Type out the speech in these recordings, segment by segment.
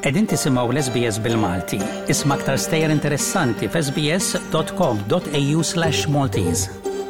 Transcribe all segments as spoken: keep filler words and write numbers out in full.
Qegħdin tisimgħu l-S B S bil-Malti. Isma' aktar stejjer interessanti f s b s dot com dot a u slash Maltese.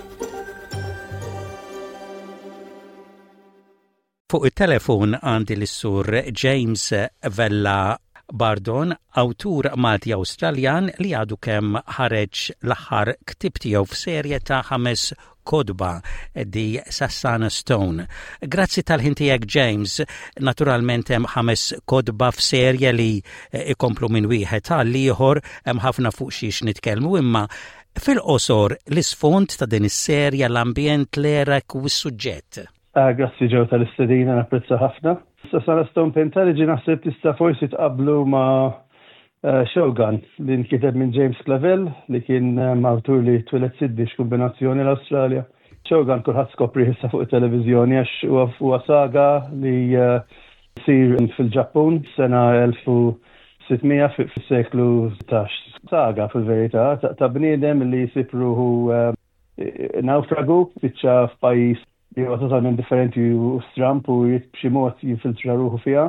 Fuq it-telefon għandi l-sur James Vella Bardon, awtur Malti Awstraljan li għadu kemm ħareġ l-aħħar ktib tiegħu f'serje ta' ħames kodba di Sassana Stone. Grazzi tal-ħin tiegħek, James. Naturalment hemm ħames kodba f'serje li ikomplu minn wieħed għal ieħor hemm ħafna fuq xiex nitkellmu, imma fil-qosor l-isfond ta' din is-serja, l-ambjent, l-erek u s-suġġett. Ah, grazzi ġew tal-istedina, napprezza ħafna. Sassana Stone Pentology naħseb tista' forsi tqabblu ma' uh, Shogun li nkiteb minn James Clavell li kien um, awtur li twilet siddix kombinazzjoni l-Awstralja. Shogun kulħadd skopri issa fuq it-televiżjoni għax huwa saga li uh, sir fil-Ġappun sena elf u sittmija fis-seklu setax. Saga fil-verità ta', ta bniedem li jsibruhu uh, nawfragu spiċċa f'pajjiż li huwa totalment differenti u stramp u b'xi mod jinfiltra ruħu fiha.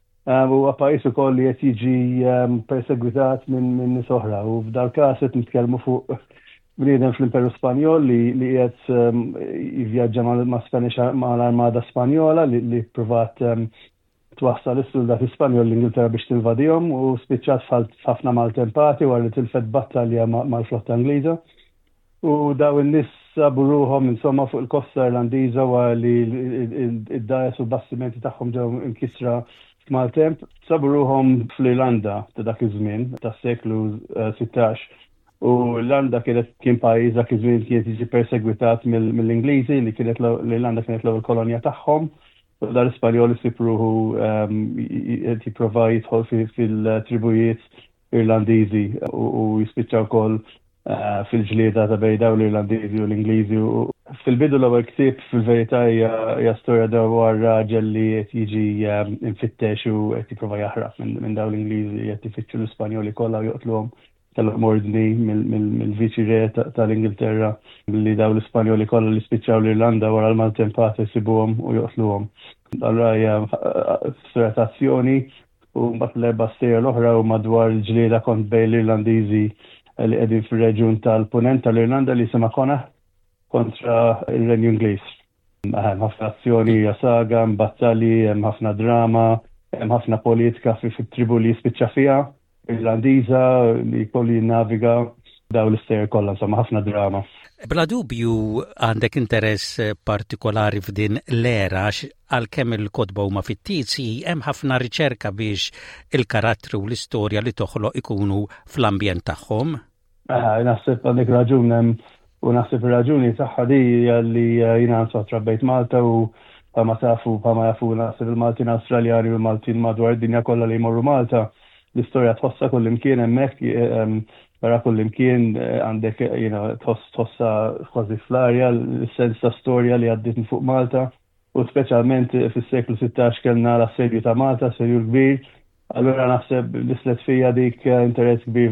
U pajjiż ukoll li qed jiġi persegwitat minn min nies oħra u f'dal każ qed nitkellmu fuq bniedem fl-Imperu Spanjol li li qed jivvjaġġa mal-Armada Spanjola li li pprovat twassal is-soldati Spanjol l-Ingilterra biex tinvadihom u spiċċat f'ħafna maltempati wara li tilfet battalja mal-flotta Ingliża. U daw in-nies sabu ruhom insomma fuq il-kosta Irlandiża wara li id-dajes u l-bastimenti tagħhom ġew inkisra f'maltemp, sabu ruhom fl-Irlanda ta' dak iż-żmien tas-seklu sittax. U l-Irlanda kienet kien pajjiż dak iż-żmien kien jiġi persegwitat mill-Ingliżi li kienet l-Irlanda kienet l-ewwel kolonja tagħhom. U dal-Ispanjoli sipruhu qed jipprova jidħol fil-tribujiet Irlandiżi u jispiċċaw wkoll Uh, fil-ġlieda ta' bejda u l-Irlandiżi u l-Ingliżi. Fil-bidu l-ewwel ktieb fil-verità hija storja dwar raġel li qed jiġi um, infittex u qed jipprova jaħraq minn min dawn l-Ingliżi qed ifittxu l-Ispanjoli kollha u joqtluhom kellhom ordni mill-Viċi Re tal-Ingilterra li dawn l-Ispanjoli kollha li spiċċaw l-Irlanda wara l-maltempati jsibuhom u joqtluhom. Allura hija storja ta' azzjoni u mbagħad l-erba' stejjer l-oħra u madwar il-ġlieda kont bejn l-Irlandiżi li qegħdin fir-reġjun tal-punent tal-Irlanda li sema Connacht kontra il-Renju Ingliż. Hemm ħafna azzjoni, hija saga, battalji, hemm ħafna drama, hemm ħafna politika fit-tribu li jispiċċa fiha, Irlandiża li jkolli naviga daw l-istejjer kollha, insomma ħafna drama. Bla dubju għandek interess partikolari f'din l-era għalkemm il-kodba huma fittizji, hemm ħafna riċerka biex il-karattru u l-istorja li toħloq ikunu fl-ambjent tagħhom. Ah, naħseb għandek raġun u naħseb ir-raġuni tagħha di li jiena trabbejt Malta u ma tafu ma jafu naħseb il-Maltin Awstraljani u l-Maltin madwar id-dinja kollha li jmorru Malta. L-istorja tħossa kull imkien hemmhekk wara kull imkien għandek tħossa kważi fl-arja l-sens ta' storja li għaddiet fuq Malta u speċjalment fis-seklu sittax kellna l-assedju ta' Malta, assedju kbir. Allura naħseb l-islet fija dik interess kbir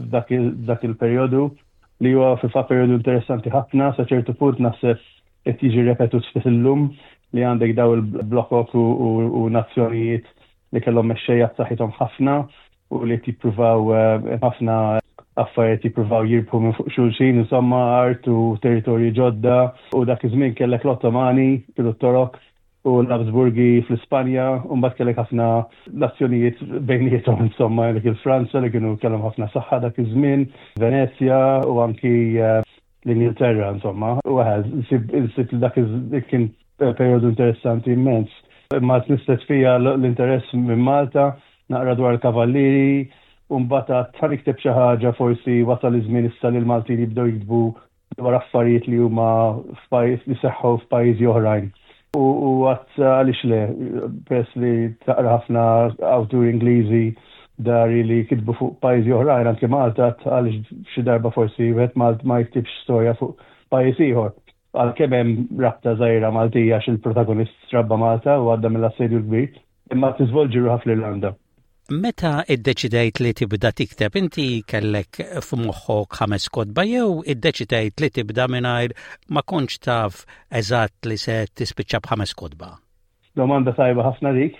dak il-perjodu li huwa fil-fatt perjodu interessanti ħafna sa ċertu punt naħseb qed jiġi repetut spiss illum li għandek daw il-blokok u nazzjonijiet li kellhom mexxejja b'saħħithom ħafna u li jippruvaw ħafna affarijiet jippruvaw jirbħu minn fuq xulxin, insomma art u territorji ġodda u dak iż-żmien kellek l-Ottomani fil-Torok u l-Habsburgi fl-Ispanja u mbagħad kellek ħafna nazzjonijiet bejniethom insomma il-Franza li kienu kellhom ħafna saħħa dak iż-żmien, Venezja u anki uh, l-Ingilterra insomma. U insib dak kien perjodu interessanti immens. Imma tnistet fija l-interess minn Malta, naqra dwar il-kavallieri u mbagħad ta' nikteb xi ħaġa forsi wasal iż-żmien issa li l-Maltin jibdew jiktbu dwar affarijiet li huma f'pajjiż li seħħu f'pajjiżi oħrajn. U għat għalix le, press li taqra ħafna awturi Ingliżi dari li kitbu fuq pajjiżi oħrajn anke Malta għalix xi darba forsi wieħed Malta ma jiktibx storja fuq pajjiż ieħor. Għalkemm hemm rabta żgħira Maltija x'il-protagonist strabba Malta u għadda mill-assedju kbir, imma tiżvolġi ruħha fl-Irlanda. Meta iddeċidejt li tibda tikteb, inti kellek f'moħħok ħames kodba jew iddeċidejt li tibda mingħajr ma kontx taf eżatt li se tispiċċa b'ħames kodba? Domanda tajba ħafna dik.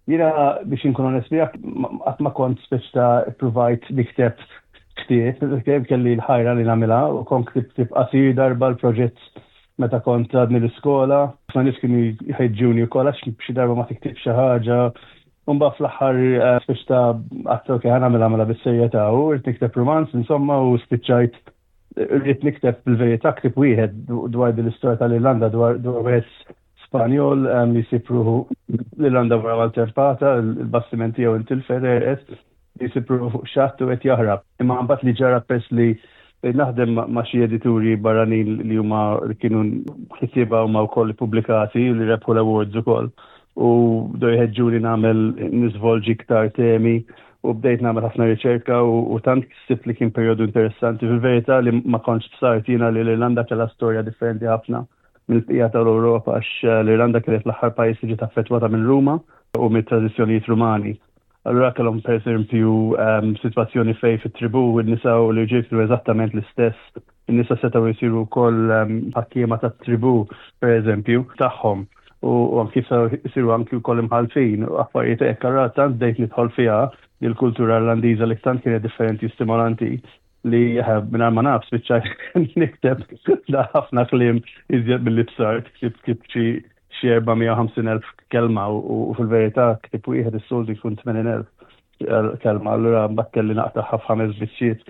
Jina biex inkun onest miegħek qatt ma kont speċta provajt nikteb ktieb, ktieb kelli l-ħajra li nagħmilha u kont ktib qasir darba l-proġett meta kont għadni l-iskola, ma nies kienu jħeġġuni wkoll għax xi darba ma tiktib xi ħaġa. Mbagħad fl-aħħar speċta qatt okej ħa nagħmilha mela bis-serjetà u rrid nikteb romanz insomma u spiċċajt rrid nikteb bil-verità ktib wieħed dwar din l-istorja tal-Irlanda dwar wieħed Spanjol li sipruħu l-Irlanda wara Walter Pata, il-bastimenti jew intilfer eres li sipruħu fuq xatt u qed jaħrab. Imma mbagħad li ġara pers li naħdem ma' xi edituri barranin li huma kienu ħsieba huma wkoll pubblikati li rebħu l-awards ukoll u do jħeġġuni nagħmel nisvolġi iktar temi u bdejt nagħmel ħafna riċerka u tant sibt li kien perjodu interessanti fil-verità li ma kontx b'sart jiena li l-Irlanda kellha storja differenti ħafna mill-bqija tal-Ewropa għax l-Irlanda kienet l-aħħar pajjiż li ġiet affettwata minn Ruma u mit-tradizzjonijiet Rumani. Allura kellhom pereżempju sitwazzjoni fejn fit-tribù in-nisa u l-irġiel kienu eżattament l-istess. In-nisa setgħu jsiru wkoll ħakkiema tat-tribù pereżempju tagħhom u anke jsiru anke wkoll imħallfin u affarijiet hekk allura tant bdejt nidħol fiha li l-kultura Irlandiża li tant kienet differenti u stimolanti li minn ma naf spiċċaj nikteb da ħafna kliem iżjed mill-ibsart kif xi xi erba'mija u ħamsin elf kelma u fil-verità ktib wieħed is-soldi jkun tmenin elf kelma, allura mbagħad kelli naqtaħ f'ħames biċċiet.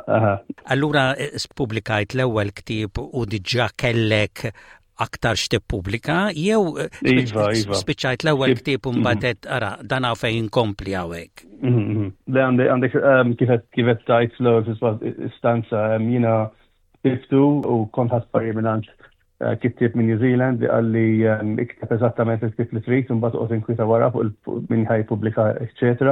Allura spubblikajt l-ewwel ktieb u diġà kellek aktar x'tippubblika jew spiċċajt l-ewwel ktieb u mbagħad ara dan hawn fejn inkompli hawnhekk. Le għandek kif qed tajt l-ewwel istanza jiena ktibtu u kont ħadd parir minn kittib minn New Zealand li għalli iktib eżattament il-kittib li trid u mbagħad qod inkwita wara fuq min ħaj pubblika eċetera.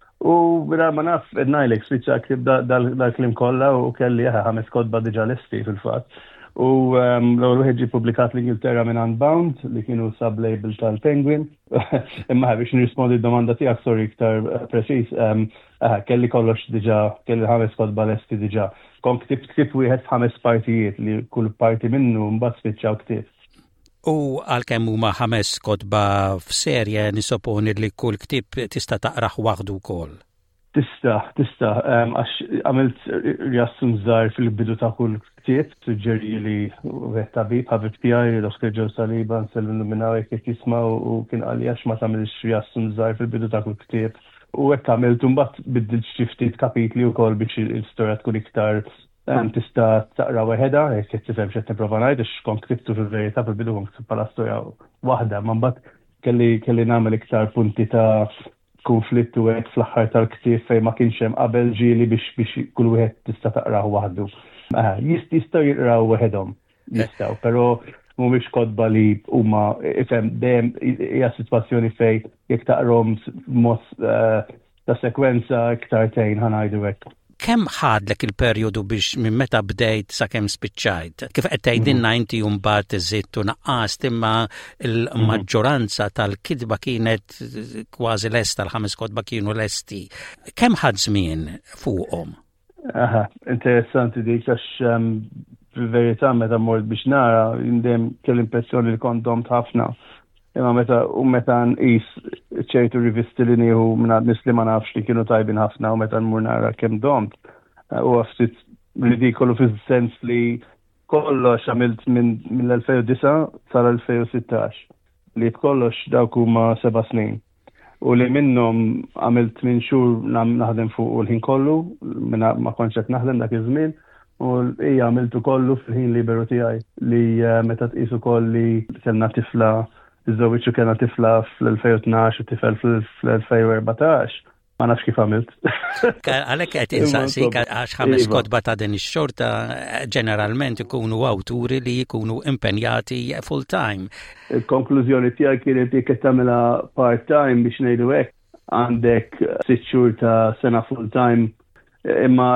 U bira ma naf ednajlek spiċċa ktib dal-klim kollha u kelli ħames kodba diġà lesti fil-fatt. U l-ewwel wieħed ġie pubblikat l-Ingilterra minn Unbound li kienu sub-label tal-Penguin. Imma biex nirrispondi d-domanda tiegħek sorry iktar preċiż, kelli kollox diġà, kelli ħames kodba lesti diġà. Kon ktib ktib wieħed f'ħames partijiet li kull parti minnu mbagħad spiċċaw ktib. U għalkemm huma ħames kotba f'serje nisoponi li kull ktib tista' taqrah waħdu wkoll. Tista', tista' għax għamilt riassum żgħar fil-bidu ta' kull ktieb, suġġeri li wieħed tabib ħabib tiegħi doktor Joe Saliba nsellu minnaw jekk jisma' u kien qal li għax ma tagħmilx riassum żgħar fil-bidu ta' kull ktieb. U hekk għamilt mbagħad biddilt xi ftit kapitli wkoll biex l-istorja tkun iktar tista' taqra waħedha, jekk qed tifhem x'qed nipprova ngħid għax kont ktibtu fil-verità fil-bidu kont bħala storja waħda, ma mbagħad kelli kelli nagħmel iktar punti ta' konflitt u hekk fl-aħħar tal-ktieb fejn ma kienx hemm qabel ġieli biex biex kull wieħed tista' taqrah waħdu. Jistgħu jiqraw waħedhom, jistgħu, però mhumiex kodba li huma ifhem dejjem hija sitwazzjoni fejn jekk taqrom mod ta' sekwenza iktar tgħin ħanajdu hekk. Kemm ħadlek il-perjodu biex minn meta bdejt sakemm spiċċajt? Kif qed tgħidilna inti mbagħad iżidt u naqqast imma l-maġġoranza tal-kitba kienet kważi lesta l-ħames kodba kienu lesti. Kemm ħadd żmien fuqhom? Aha, interessanti dik għax fil-verità meta mort biex nara, indem kell impressjoni li kont domt ħafna. Imma meta u meta nqis ċertu rivisti li nieħu minn nies li ma nafx li kienu tajbin ħafna u meta nmur nara kemm domt. U ftit ridikolu fis-sens li kollox għamilt minn mill-elfejn u disa' sal-elfejn u sittax. Li b'kollox dawk huma seba' snin. U li minnhom għamilt minn xhur naħdem fuq il-ħin kollu, ma kontx qed naħdem dak iż-żmien. U hija għamiltu kollu fil-ħin liberu tiegħi li meta tqisu koll li kellna tifla iż-żewġ kellna tifla fl-elfejn u tnax u tifel fl-elfejn u erbatax. Ma nafx kif għamilt. Għalhekk qed insaqsik għax ħames kotba ta' din ix-xorta ġeneralment ikunu awturi li jkunu impenjati full time. Il-konklużjoni tiegħi kienet jekk qed tagħmilha part time biex ngħidu hekk għandek sitt xhur ta' sena full time. Imma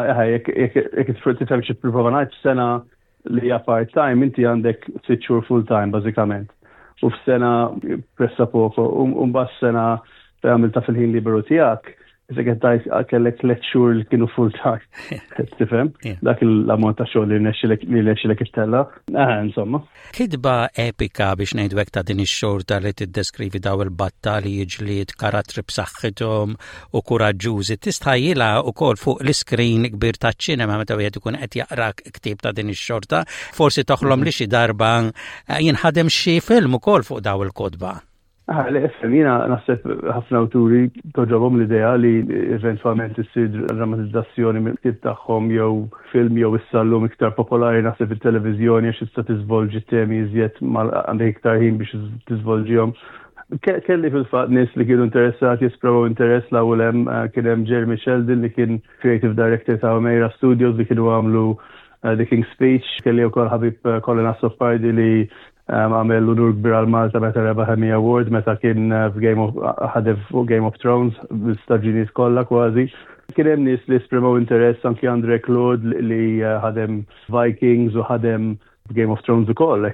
jekk tifhem xi tipprova ngħid f'sena li hija part time inti għandek sitt xhur full time bażikament. U f'sena pressa poco u mbagħad sena għamilta fil-ħin liberu tiegħek Issa għettajt kellek let xhur li kienu full time. Tifhem? Dak l-ammont ta' xogħol li nexxilek it-tella. Ah, insomma. Kidba epika biex ngħidu hekk ta' din ix-xorta li tiddeskrivi daw il-battalji ġlied karattri b'saħħithom u kuraġġużi tistħajjilha wkoll fuq l-iskrin kbir taċ-ċinema meta wieħed ikun qed jaqra ktieb ta' din ix-xorta. Forsi toħlom li xi darba jinħadem xi film ukoll fuq daw il-kodba. Ah, li effem, jina naħseb ħafna awturi toġobhom l-idea li eventualment issir drammatizzazzjoni mill-ktieb tagħhom jew film jew issallum iktar popolari naħseb it-televiżjoni għax tista' tiżvolġi temi iżjed għandek iktar ħin biex tiżvolġihom. Kelli fil-fatt nies li kienu interessati jesprovaw interess l-ewwel hemm kien hemm Jeremy Sheldon li kien creative director ta' Omera Studios li kienu għamlu The King's Speech, kelli wkoll ħabib Colin Assopardi li għamel l-unur kbir għal Malta meta rebaħ Emmy Award meta kien f'Game of ħadef Game of Thrones bil-staġinijiet kollha kważi. Kien hemm nies li esprimew interess anki Andre Claude li ħadem Vikings u ħadem Game of Thrones ukoll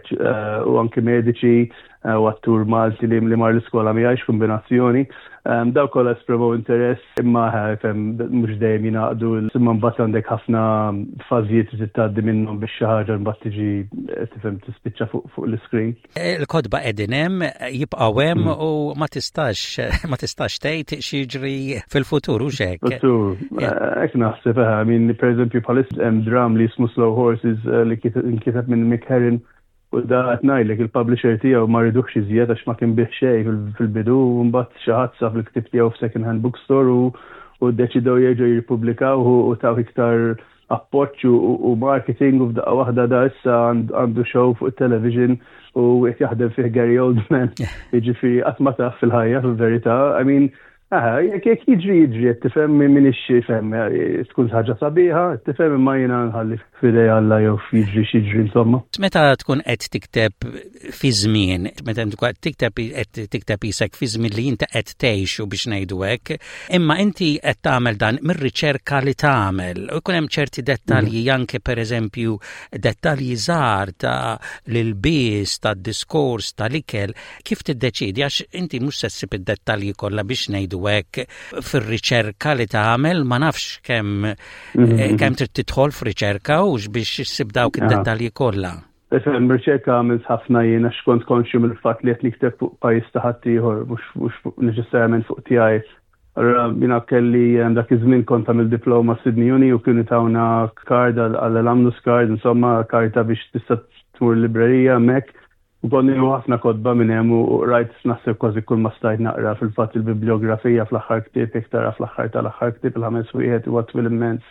u anki mediċi u attur Malti li mar l-iskola miegħi kombinazzjoni. Daw kollha esprimew interess imma fem mhux dejjem jingħaqdu imma mbagħad għandek ħafna fażijiet li tgħaddi minnhom biex xi ħaġa mbagħad tiġi tifhem tispiċċa fuq l-iskrin. Il-kodba qegħdin hemm jibqgħu hemm u ma tistax ma tistax tgħid x'jiġri fil-futur u x'hekk. Futur. Hekk naħseb I mean pereżempju bħalissa hemm dram li jismu Slow Horses li nkiteb minn Mick Herron. U da għatnajlek il-publisher tijaw ma ridux iżjed għax ma kien bih xej fil-bidu u mbagħad xi ħadd saf l-ktib tiegħu f'second hand bookstore u u ddeċidew jerġgħu jippubblikaw u taw iktar appoġġ u marketing u f'daqqa waħda da issa għandu show fuq it-television u qed jaħdem fih Gary Oldman. Jiġifieri qatt ma taf fil-ħajja fil-verità. I mean Aha, jekk jiġri jiġri, tifhem minn ix fhem tkun ħaġa sabiħa, tifhem imma jiena nħalli f'idej Alla jew jiġri x'jiġri insomma. Meta tkun qed tikteb fi żmien, meta tkun tikteb qed tikteb isek fi żmien li inti qed tgħixu biex ngħidu hekk, imma inti qed tagħmel dan mir-riċerka li tagħmel. U jkun hemm ċerti dettalji anke pereżempju dettalji żgħar ta' l-ilbies, tad-diskors, tal-ikel, kif tiddeċidi għax inti mhux se ssib id-dettalji kollha biex ngħidu hekk fir-riċerka li tagħmel ma nafx kemm kemm trid tidħol f'riċerka u biex issib dawk id-dettalji kollha. Ifhem riċerka għamilt ħafna jien għax kont konxju mill-fatt li qed nikteb fuq pajjiż ta' ħadd ieħor mhux neċessarjament fuq tiegħi. Allura jiena kelli dak iż-żmien kont għamil diploma Sydney Uni u kienu tawna kard għall-alumnus card, insomma karta biex tista' tmur librerija hemmhekk. U konni ħafna kodba minn hemm u rajt naħseb kważi kull ma stajt naqra fil-fatt il-bibliografija fl-aħħar ktieb iktar fl-aħħar tal-aħħar ktieb il-ħames wieħed huwa twil immens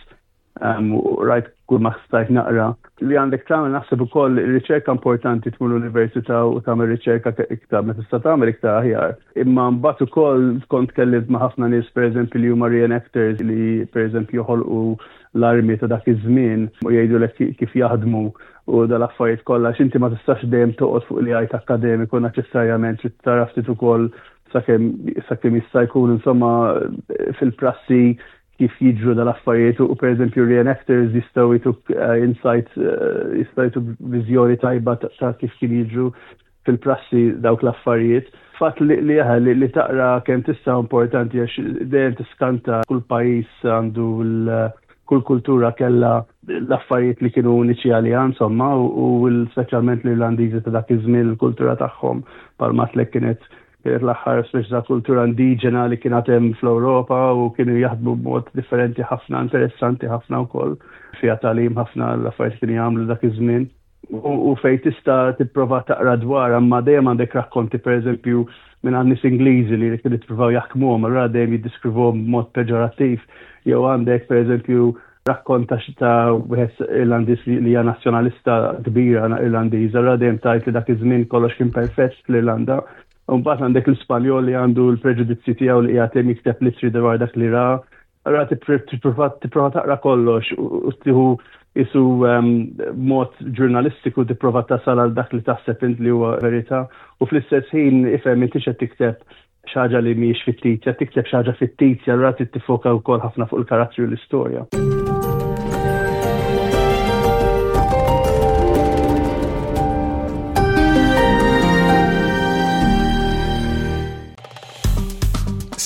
u rajt kull ma stajt naqra. Li għandek tagħmel naħseb ukoll ir-riċerka importanti tmur l-università u tagħmel riċerka iktar meta tista' tagħmel iktar aħjar. Imma mbagħad ukoll kont tkellimt ma' ħafna nies pereżempju li huma reenactors li pereżempju joħolqu l-armi ta' dak iż-żmien u jgħidulek kif jaħdmu u dal-affarijiet kollha x'inti ma tistax dejjem toqgħod fuq li għajt akademiku neċessarjament trid tara ftit ukoll sakemm sakemm jista' jkun insomma fil-prassi kif jiġru dal-affarijiet u pereżempju reenactors jistgħu jtuk insight jistgħu jtuk viżjoni tajba ta' kif kien jiġru fil-prassi dawk l-affarijiet. Fatt li li li taqra kemm tista' importanti għax dejjem tiskanta kull pajjiż għandu l kull kultura kella l-affarijiet li kienu uniċi għalija insomma u speċjalment l-Irlandiżi ta' dak iż-żmien il-kultura tagħhom palma tlek kienet kienet l-aħħar speċjal kultura indiġena li kienet hemm fl-Ewropa u kienu jaħdmu b'mod differenti ħafna, interessanti ħafna wkoll fiha tagħlim ħafna l-affarijiet kienu jagħmlu dak iż-żmien. U fejn tista' tipprova taqra dwar imma dejjem għandek rakkonti pereżempju minn għan-nies Ingliżi li kienu jippruvaw jaħkmuhom, allura dejjem jiddiskrivhom b'mod peġorattiv. Jew għandek pereżempju rakkonta ta' wieħed Irlandiż li hija nazzjonalista kbira Irlandiż, allura dejjem tajt li dak iż-żmien kollox kien perfett fl-Irlanda. U mbagħad għandek l-Spanjol li għandu l-preġudizzji tiegħu li qiegħed hemm jikteb litri dwar dak li ra. Allura tipprova taqra kollox u tieħu isu mod ġurnalistiku tipprova tasal għal dak li taħseb int li huwa verità u fl-istess ħin ifhem intix qed tikteb xaġa li mhijiex fittizja, tikteb xaġa fittizja, allura trid tifoka wkoll ħafna fuq il-karattri u l-istorja.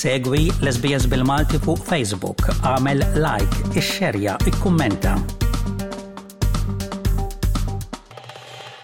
Segwi l-S B S bil-Malti fuq Facebook, għamel like, ixxerja, ikkummenta.